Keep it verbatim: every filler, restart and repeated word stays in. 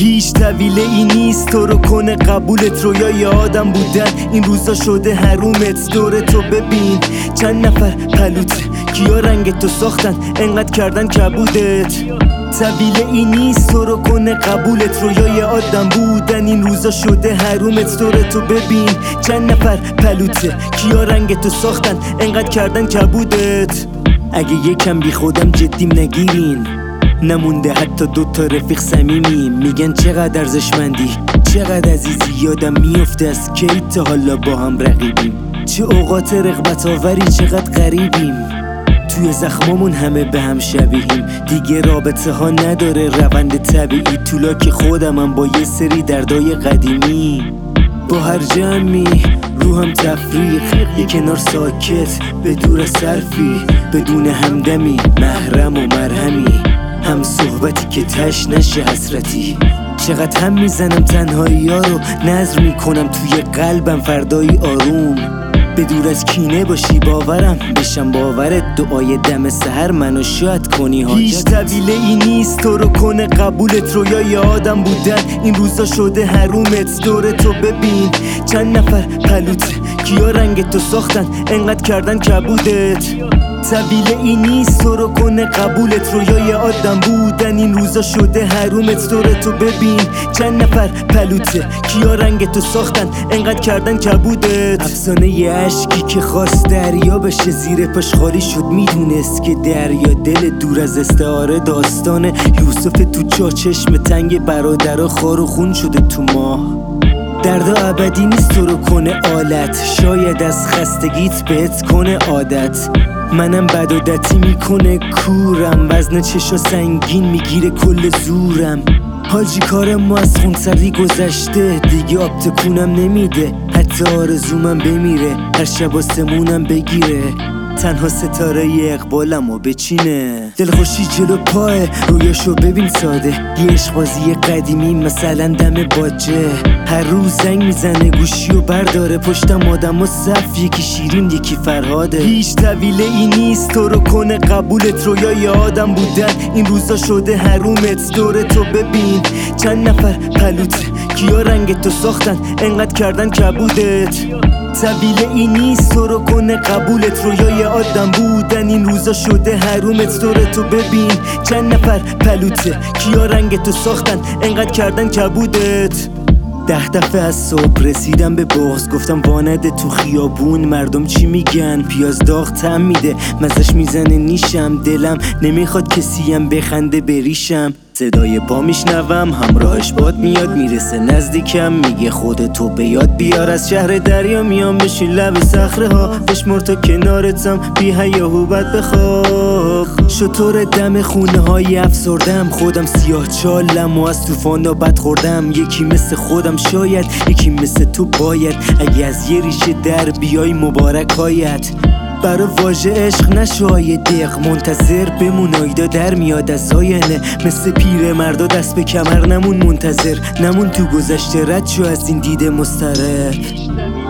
هیچ طویله ای نیست تو رو کنه قبولت، رویای آدم بودن این روزا شده حرومت. دور تو ببین چند نفر پلوته، کیا رنگ تو ساختن انقدر کردن کبودت. طویله ای نیست تو رو کنه قبولت، رویای آدم بودن این روزا شده حرومت. دور تو ببین چند نفر پلوته، کیا رنگ تو ساختن انقدر کردن کبودت. اگه یکم بی خودم جدیم نگیرین، نمونده حتی دوتا رفیق صمیمی. میگن چقدر ارزشمندی چقدر عزیزی، یادم میفته از کی تا حالا با هم رقیبیم. چه اوقات رغبت آوری چقدر غریبیم، توی زخمامون همه به هم شبیهیم. دیگه رابطه ها نداره روند طبیعی، طولا که خودمم با یه سری دردای قدیمی. با هر جمعی روحم تفریق، یه کنار ساکت به دور از صرفی، بدون همدمی محرم و مرهمی، هم صحبتی که تش نشه حسرتی. چقدر هم میزنم تنهایی ها رو نظر میکنم توی قلبم فردایی آروم. به دور از کینه باشی باورم بشم باورت، دعای دم سحر منو شاد کنی حاجت. هیچ طویله ای نیست تو رو کنه قبولت، رویای آدم بودن این روزا شده حرومت. دور تو ببین چند نفر پلوته، کیا رنگ تو ساختن انقدر کردن کبودت. طویله ای نیست تو رو کنه قبولت، رویای آدم بودن این روزا شده حرومت. دور تو ببین چند نفر پلوته، کیا رنگ تو ساختن انقدر کردن کبودت. افسانه ی عشقی که خواست دریا بشه، زیر پاش خالی شد میدونست که دریا دل دور از استعاره. داستان یوسف تو چاه چشم تنگ برادرها خار و خون شده تو ماه. دردا ابدی نیست تو رو کنه آلت، شاید از خستگیت بهت کنه عادت. منم بد عادتی میکنه کورم، وزن چشا سنگین میگیره کل زورم. حاجی کار ما از خونسردی گذشته، دیگه آب تکونم نمیده حتی آرزومم بمیره، هر شب آسمونم بگیره، تنها ستاره اقبالم و بچینه. دلخوشی جلو پاه رویاشو ببین ساده، یه عشقبازی قدیمی مثلا دم باجه. هر روز زنگ میزنه گوشی و برداره، پشتم آدم و صف، یکی شیرین یکی فرهاده. هیچ طویله ای نیست تو رو کنه قبولت، رویای آدم بودن این روزا شده حرومت. دور تو ببین چند نفر پلوته، کیا رنگ تو ساختن انقدر کردن کبودت. طویله ای نیست تو رو کنه قبولت، رویای آدم بودن این روزا شده حرومت. دور تو ببین چند نفر پلوته، کیا رنگ تو ساختن انقدر کردن کبودت. ده دفعه از صبح رسیدم به بغض، گفتم وانده تو خیابون مردم چی میگن. پیاز داغ طعم میده مزش میزنه نیشم، دلم نمیخواد کسیم بخنده بریشم. صدای پا میشنوم همراهش باد میاد، میرسه نزدیکم میگه خودتو به یاد بیار. از شهر دریا میام بشین لب صخره ها، بشمر تا کنارتم بی هیاهو بد بخواب. شطور دم خونه های افسردم، خودم سیاه چالم و از توفان بد خوردم. یکی مثل خودم شاید یکی مثل تو باید، اگه از یه ریشه در بیای مبارکایت. برا واژه عشق نشای دق، منتظر بمون آیدا در میاد از آینه. مثل پیر مردا دست به کمر نمون منتظر، نمون تو گذشته رد شو از این دید مضطرب.